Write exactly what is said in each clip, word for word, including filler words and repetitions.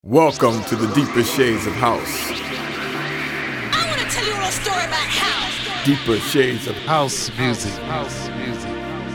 Welcome to the deeper shades of house. I want to tell you a little story about house. Deeper shades of House music. House music.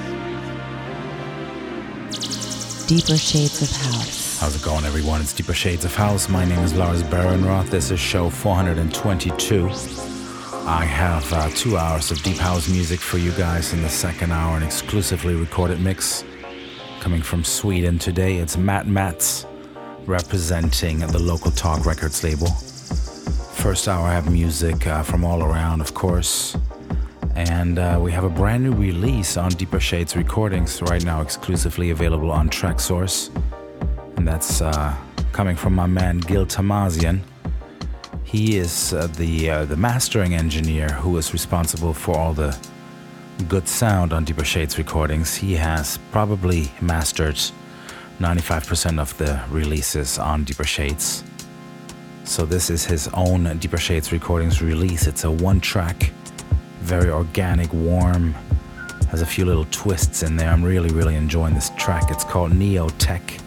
Deeper Shades of House. How's it going, everyone? It's Deeper Shades of House. My name is Lars Barenroth. This is show four hundred twenty-two. I have uh, two hours of deep house music for you guys in the second hour, an exclusively recorded mix coming from Sweden today. It's Matt Mats representing the Local Talk Records label. First hour I have music uh, from all around, of course. And uh, we have a brand new release on Deeper Shades Recordings right now, exclusively available on Traxsource. And that's uh, coming from my man Gil Tamazian. He is uh, the uh, the mastering engineer who is responsible for all the good sound on Deeper Shades Recordings. He has probably mastered ninety-five percent of the releases on Deeper Shades. So this is his own Deeper Shades Recordings release. It's a one-track, very organic, warm, has a few little twists in there. I'm really, really enjoying this track. It's called Neo Tech.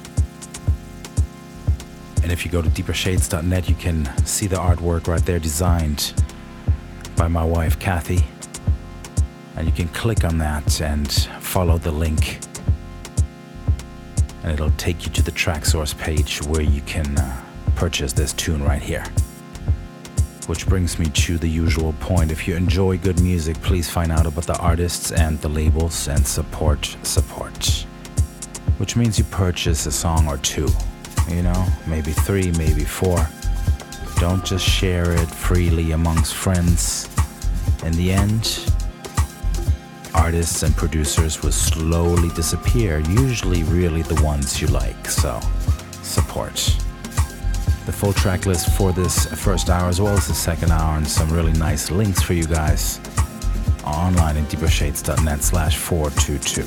And if you go to deeper shades dot net, you can see the artwork right there designed by my wife, Kathy. And you can click on that and follow the link. And it'll take you to the Traxsource page where you can uh, purchase this tune right here. Which brings me to the usual point. If you enjoy good music, please find out about the artists and the labels and support support. Which means you purchase a song or two. You know, maybe three, maybe four. Don't just share it freely amongst friends. In the end, artists and producers will slowly disappear, usually really the ones you like, so support. The full track list for this first hour as well as the second hour and some really nice links for you guys are online at deeper shades dot net slash four two two.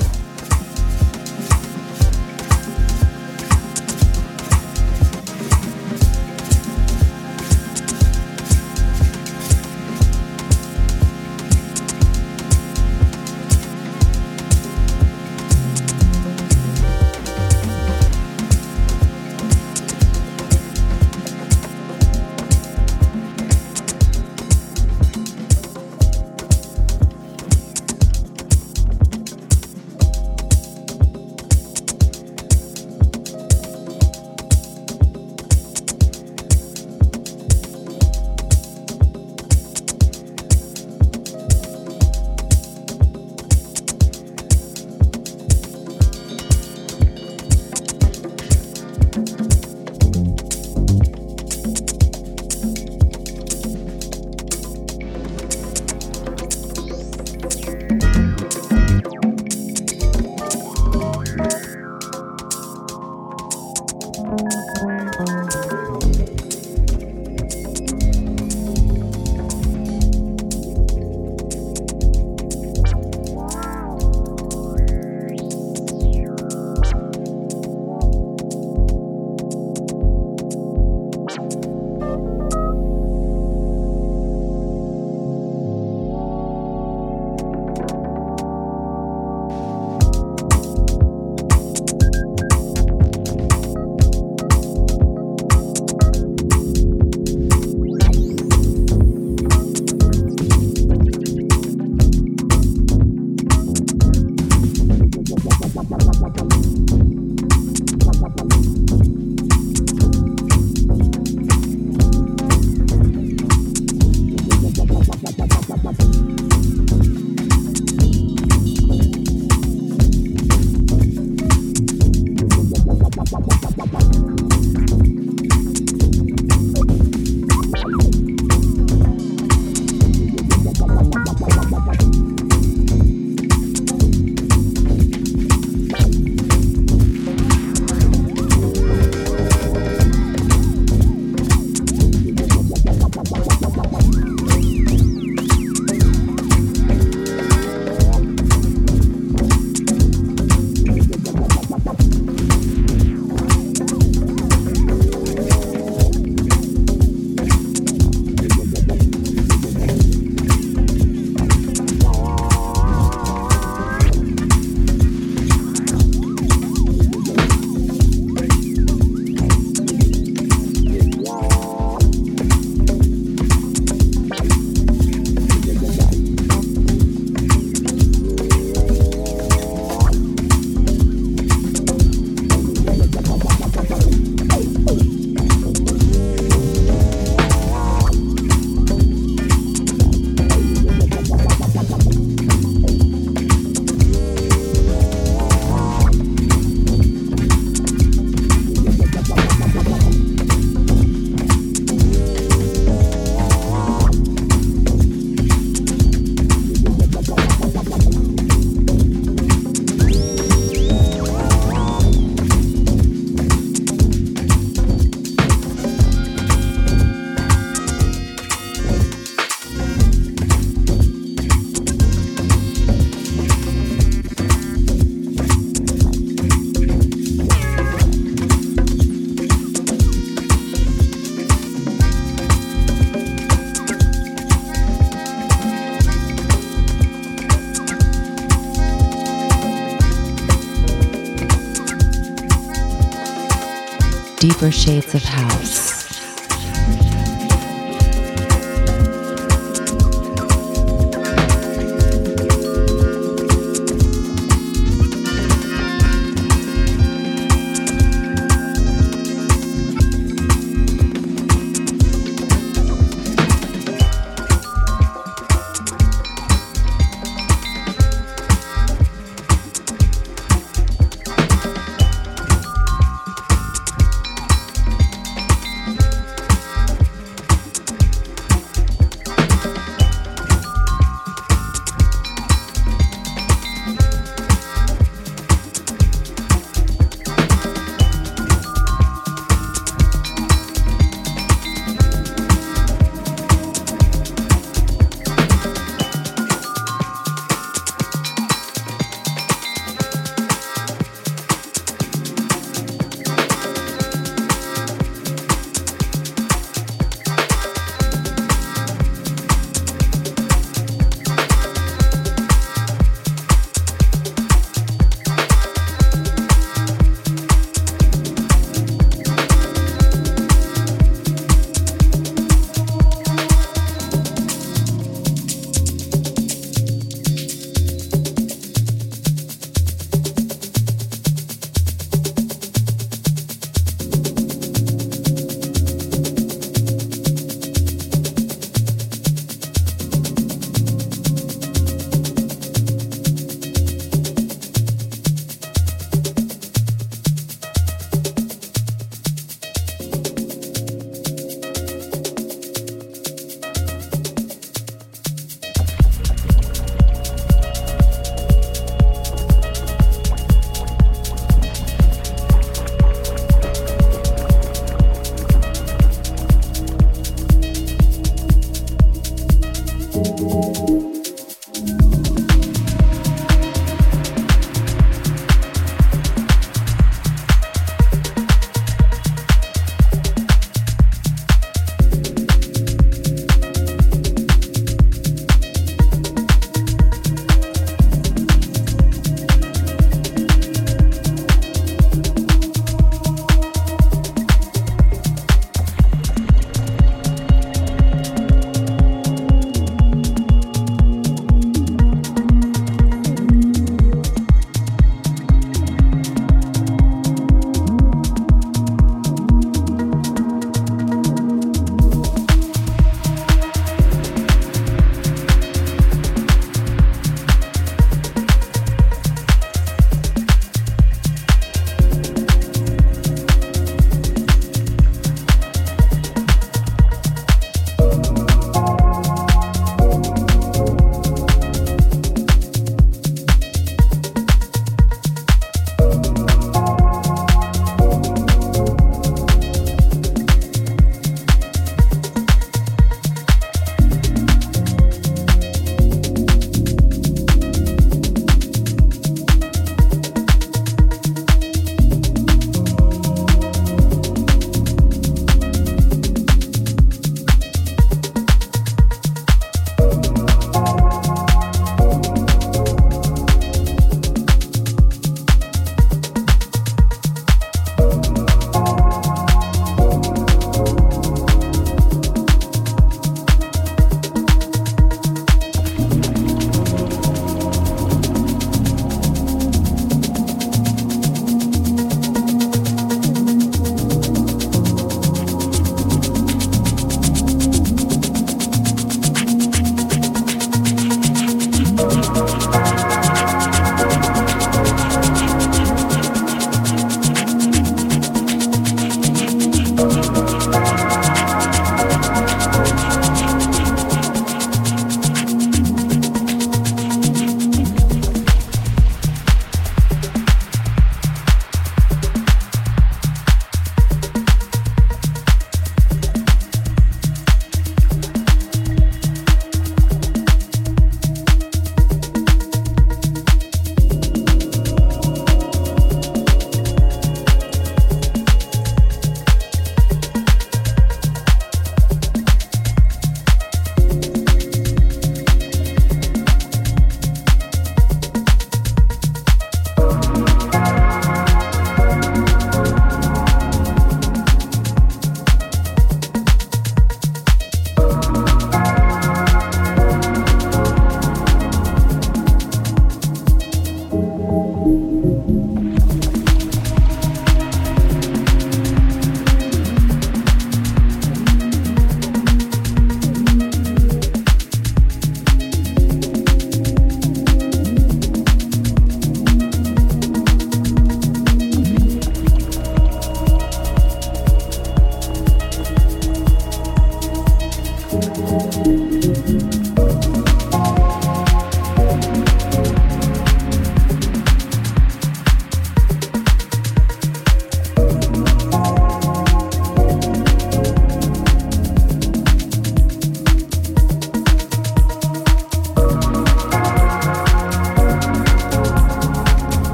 Deeper Shades of House.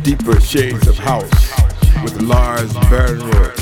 Deeper Shades of House with Lars Bernroth.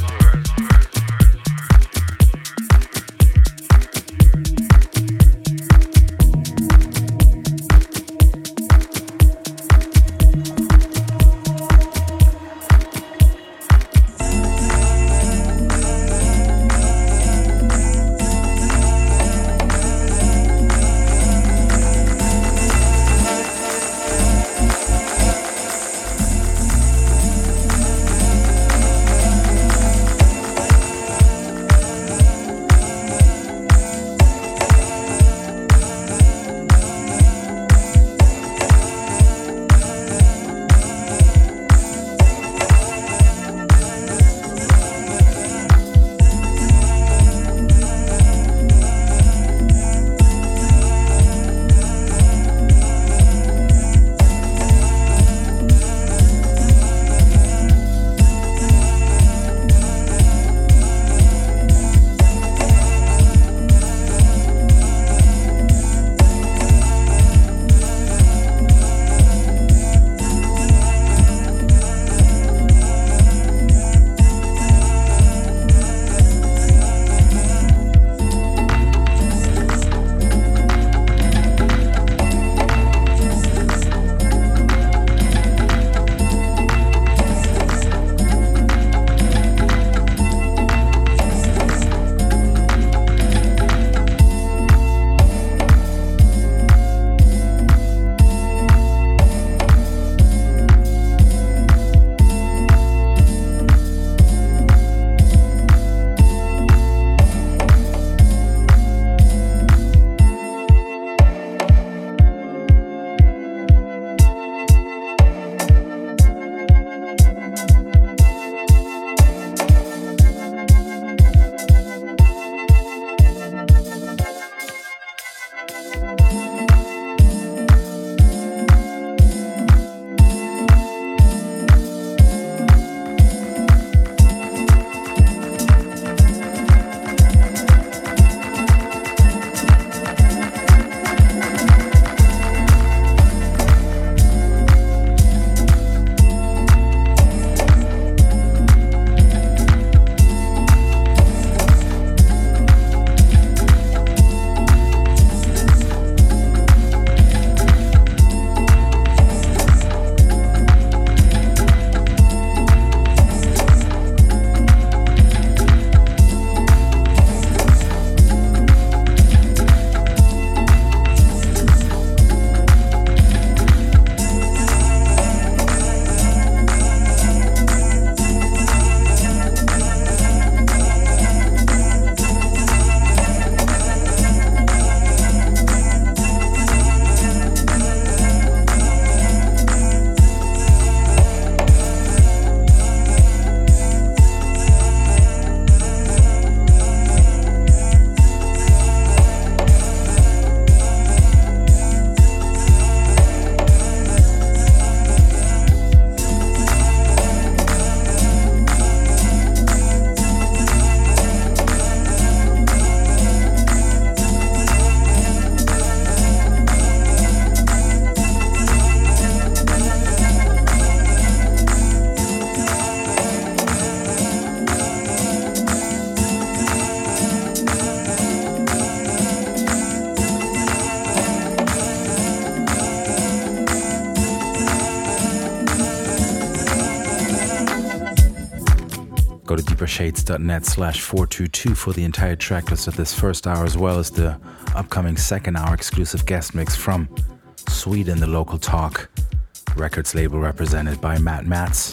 Go to deepershades.net slash 422 for the entire tracklist of this first hour, as well as the upcoming second hour exclusive guest mix from Sweden, the Local Talk Records label represented by Matt Matz.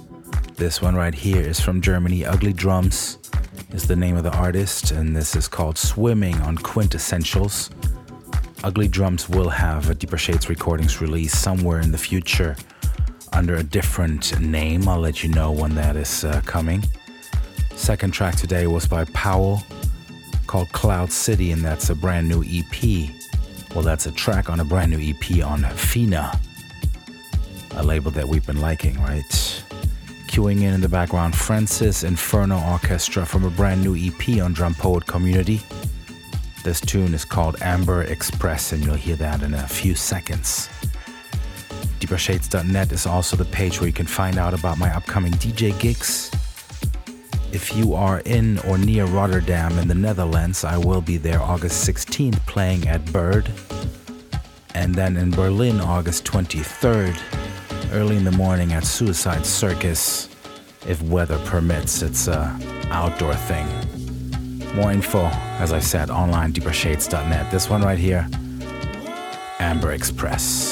This one right here is from Germany. Ugly Drums is the name of the artist, and this is called Swimming on Quintessentials. Ugly Drums will have a Deeper Shades Recordings release somewhere in the future under a different name. I'll let you know when that is uh, coming. Second track today was by Powell called Cloud City, and that's a brand new E P. Well, that's a track on a brand new E P on Fina, a label that we've been liking, right? Queuing in in the background, Francis Inferno Orchestra from a brand new E P on Drum Poet Community. This tune is called Amber Express, and you'll hear that in a few seconds. deeper shades dot net is also the page where you can find out about my upcoming D J gigs. If you are in or near Rotterdam in the Netherlands, I will be there August sixteenth playing at Bird. And then in Berlin, August twenty-third, early in the morning at Suicide Circus, if weather permits. It's a outdoor thing. More info, as I said, online, deeper shades dot net. This one right here, Amber Express.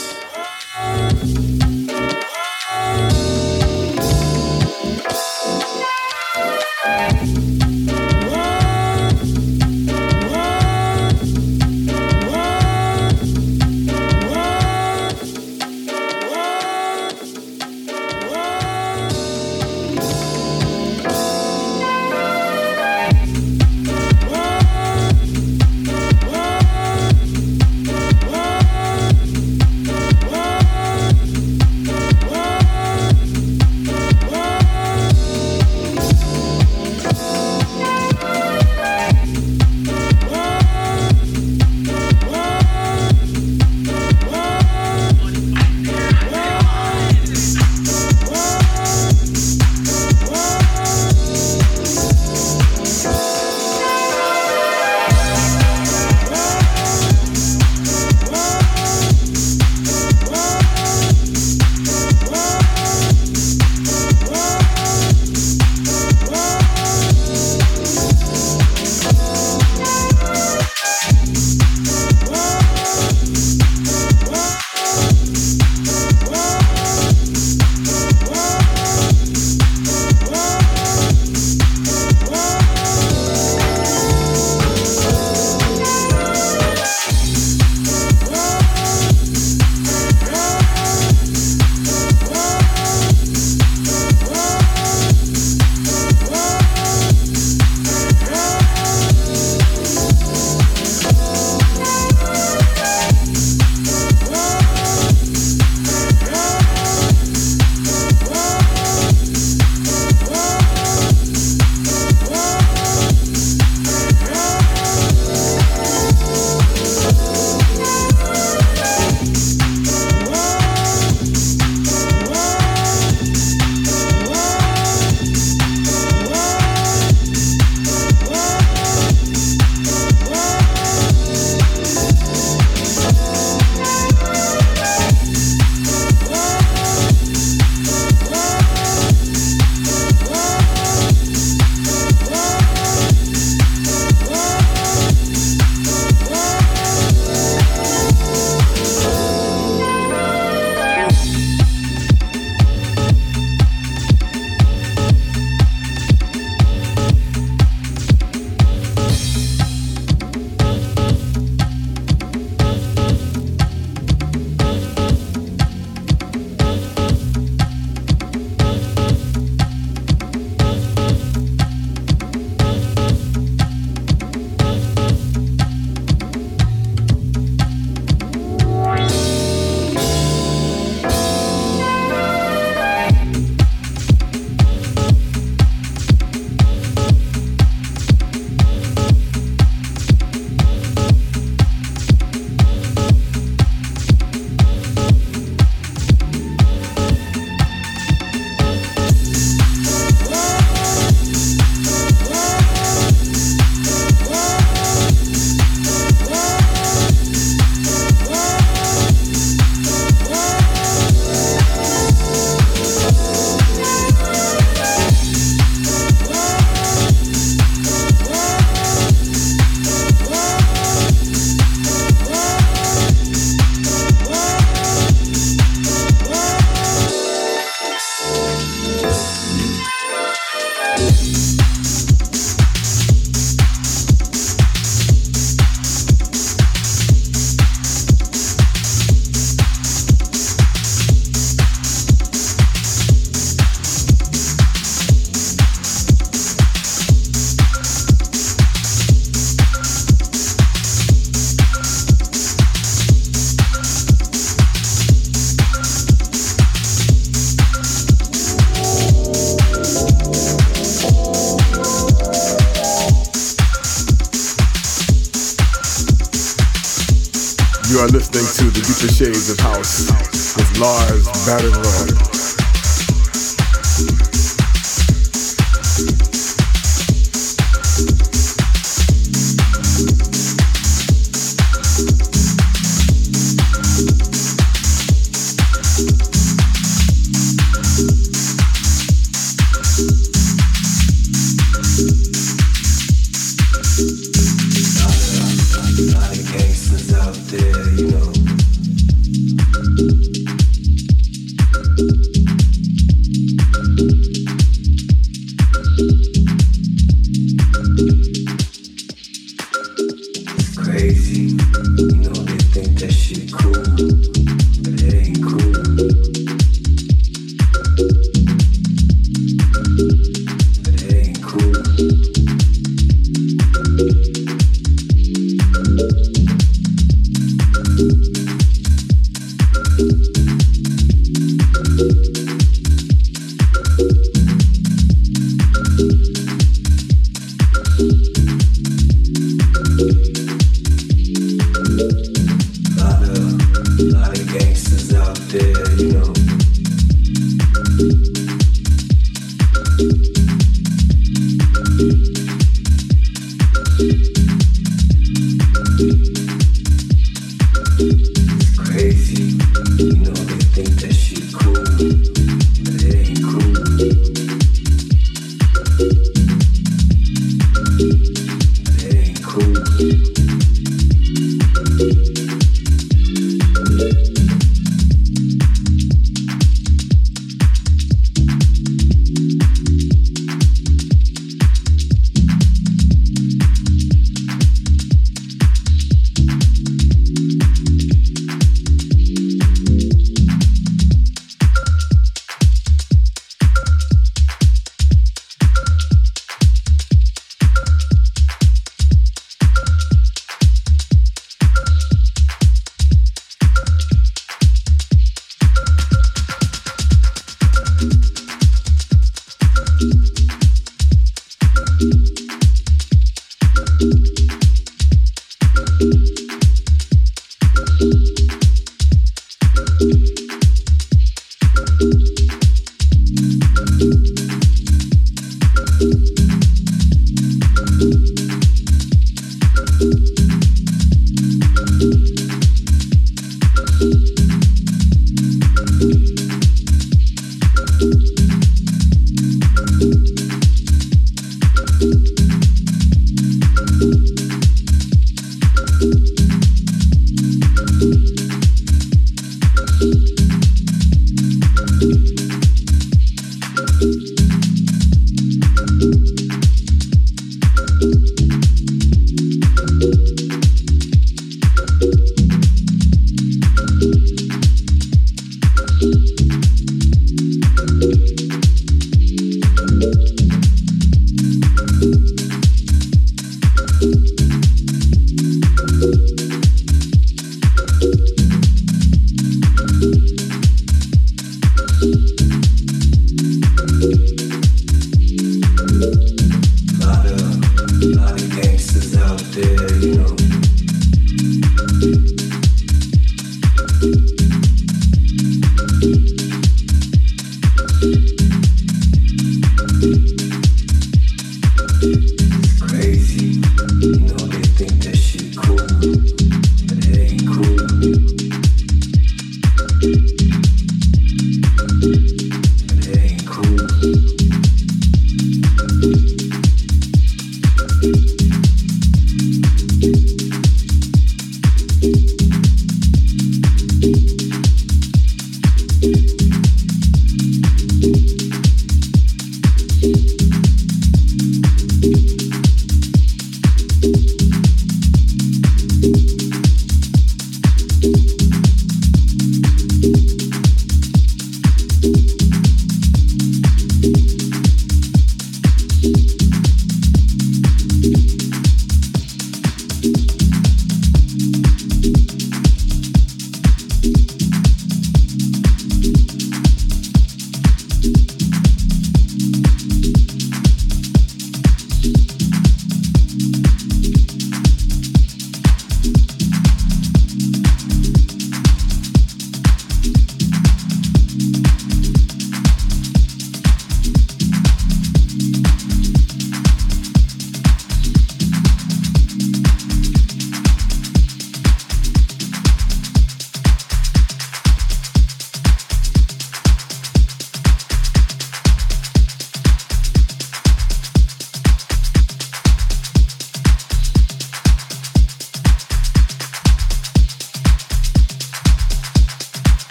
listening to The Deeper Shades of House with Lars Barrenroth.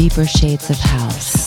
Deeper shades of house.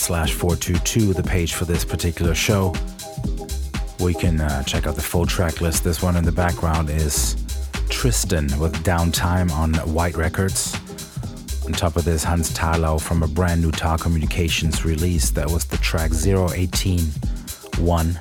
slash four two two, the page for this particular show, where you can uh, check out the full track list. This one in the background is Tristan with Downtime on White Records. On top of this, Hans Thalau from a brand new Tar Communications release. That was the track zero eighteen one.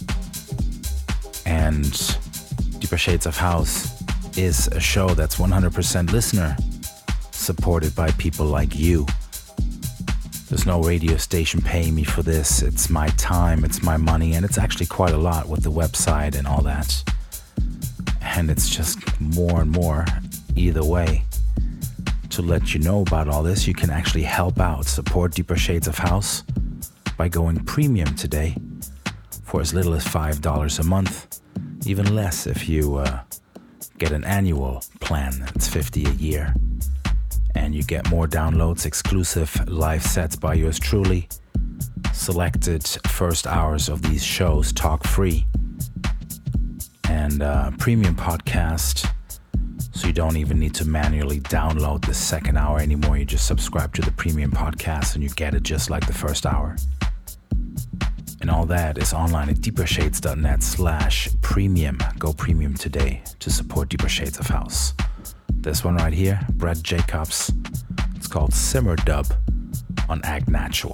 And Deeper Shades of House is a show that's one hundred percent listener supported by people like you. There's no radio station paying me for this. It's my time, it's my money, and it's actually quite a lot with the website and all that. And it's just more and more either way. To let you know about all this, you can actually help out, support Deeper Shades of House by going premium today for as little as five dollars a month. Even less if you uh, get an annual plan. It's fifty dollars a year. And you get more downloads, exclusive live sets by yours truly, selected first hours of these shows talk free, and uh, premium podcast, so you don't even need to manually download the second hour anymore. You just subscribe to the premium podcast and you get it just like the first hour. And all that is online at deepershades.net slash premium. Go premium today to support Deeper Shades of House. This one right here, Brett Jacobs. It's called Simmer Dub on Act Natural.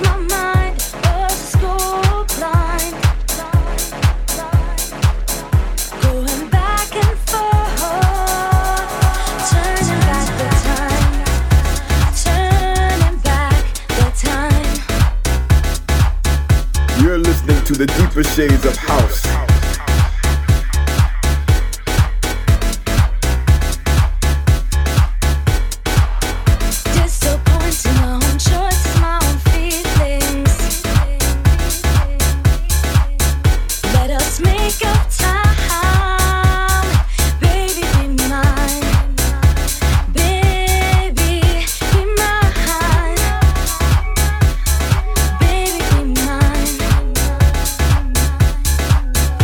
To the deeper shades of house. Disappointing my own choices, my own feelings. Let us make up time, baby, be mine. Baby, be mine. Baby, be mine.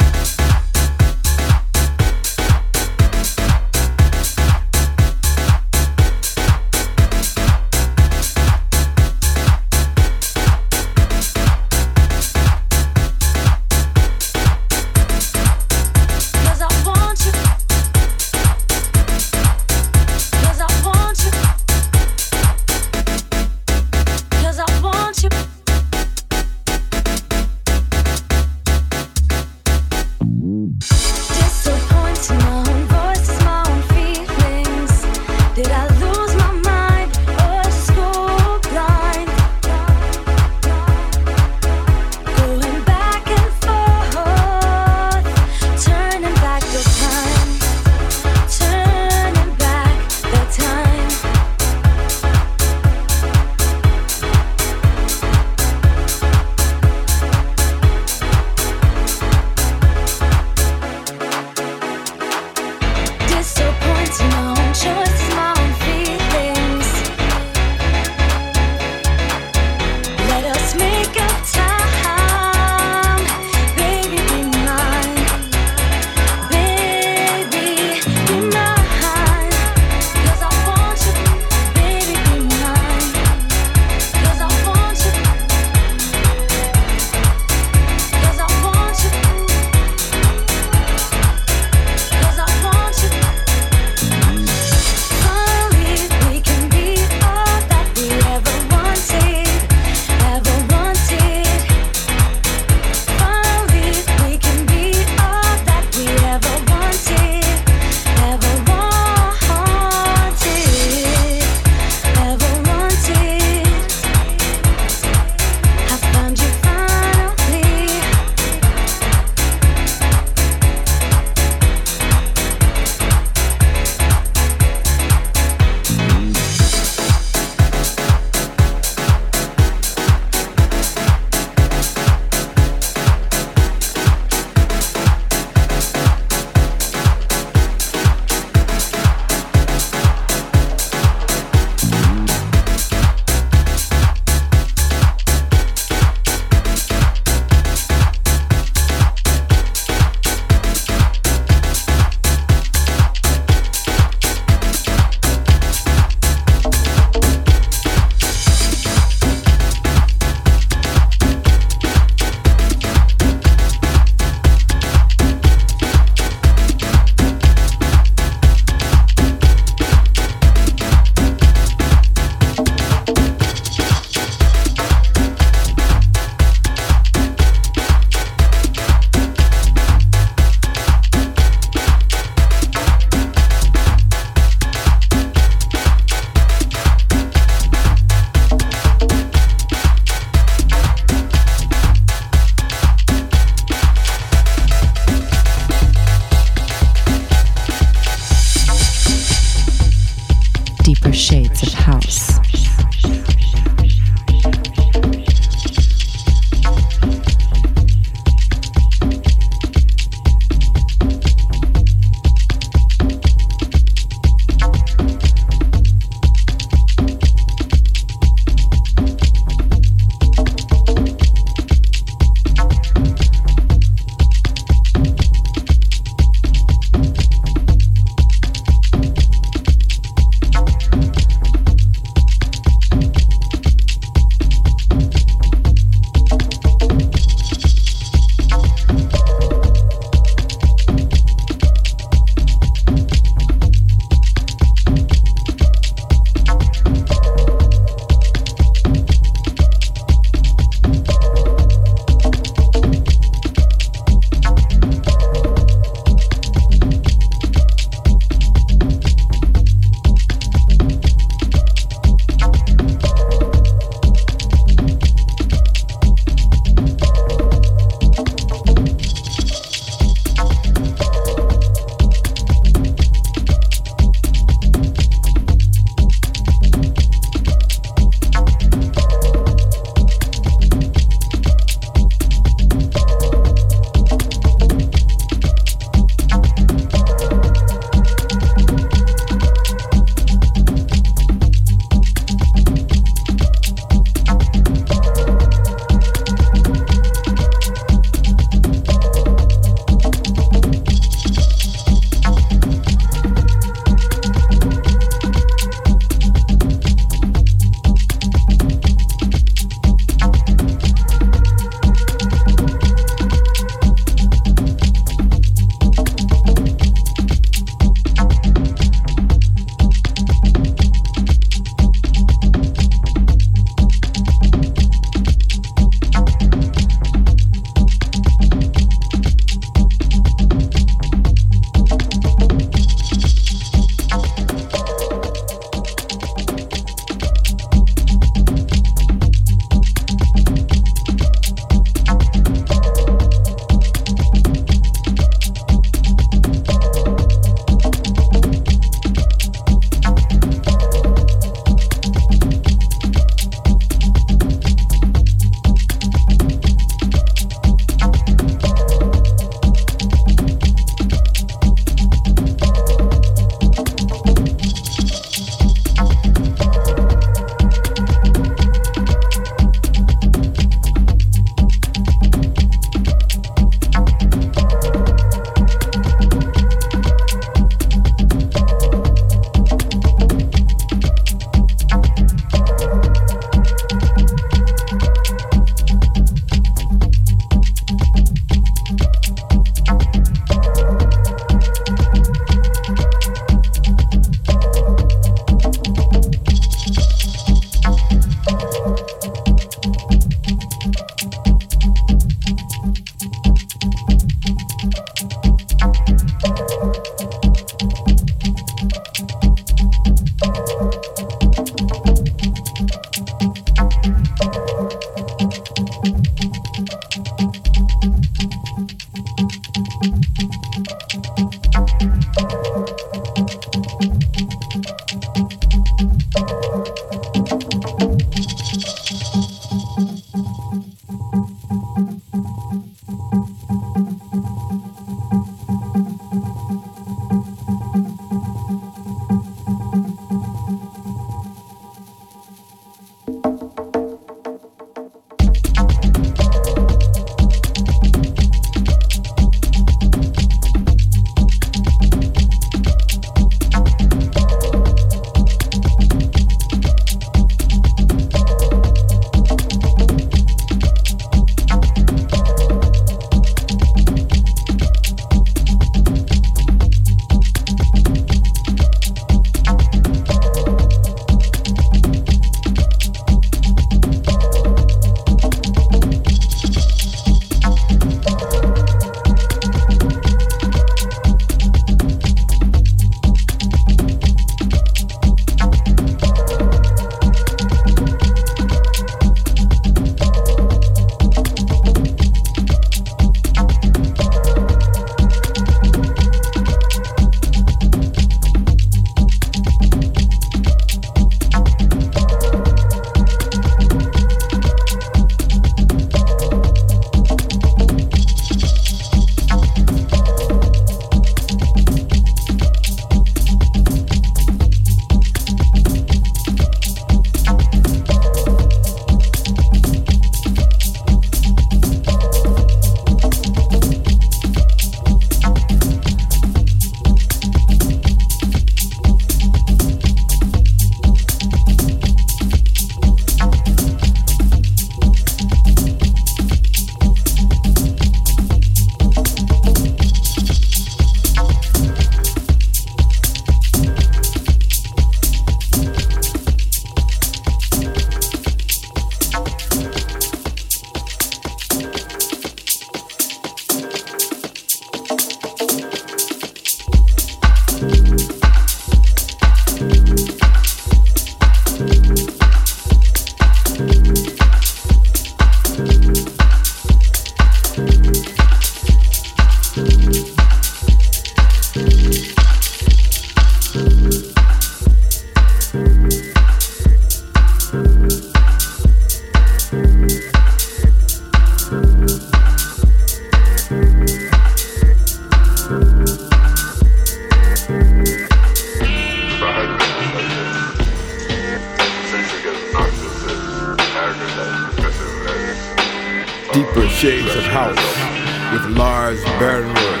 Deeper Shades of House with Lars Bernwood.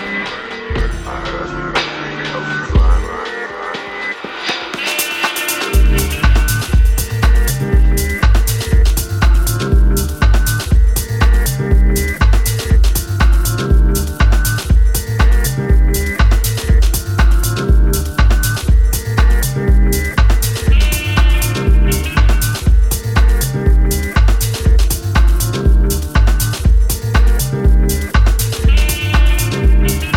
Thank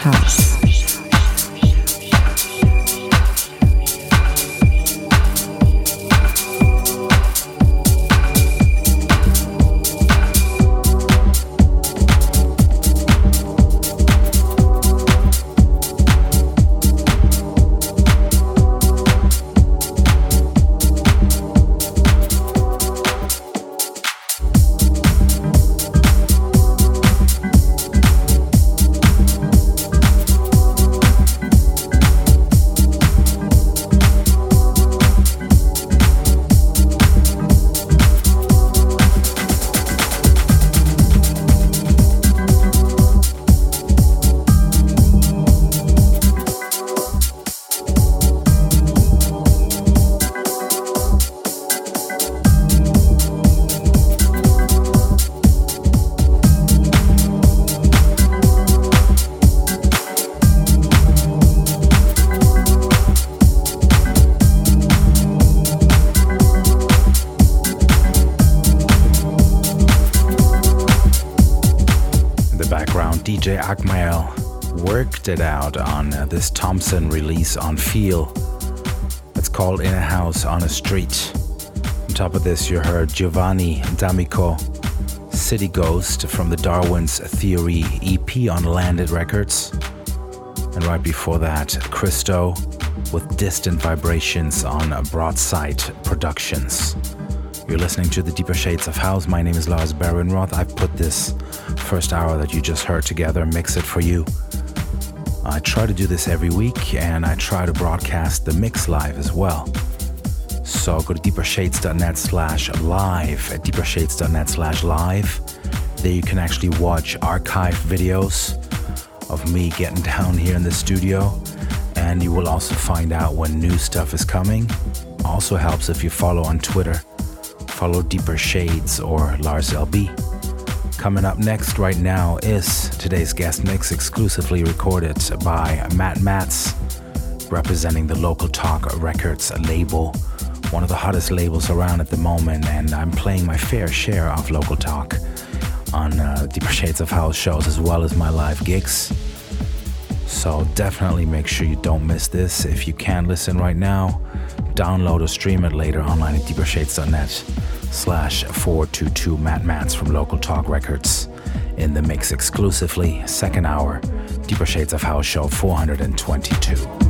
House. D J Akmael worked it out on uh, this Thompson release on Feel. It's called In a House on a Street. On top of this, you heard Giovanni D'Amico, City Ghost from the Darwin's Theory E P on Landed Records. And right before that, Christo with Distant Vibrations on Broadside Productions. You're listening to the Deeper Shades of House. My name is Lars Behrenroth. I've put this first hour that you just heard together, mix it for you. I try to do this every week, and I try to broadcast the mix live as well. So go to deepershades.net slash live at deepershades.net slash live. There you can actually watch archive videos of me getting down here in the studio, and you will also find out when new stuff is coming. Also helps if you follow on Twitter. Follow Deeper Shades or Lars L B. Coming up next right now is today's guest mix, exclusively recorded by Matt Matz, representing the Local Talk Records label, one of the hottest labels around at the moment, and I'm playing my fair share of Local Talk on uh, Deeper Shades of House shows as well as my live gigs. So definitely make sure you don't miss this. If you can't listen right now, download or stream it later online at deepershades.net slash 422 Matt Matz from Local Talk Records in the mix exclusively. Second hour, Deeper Shades of House show four hundred twenty-two.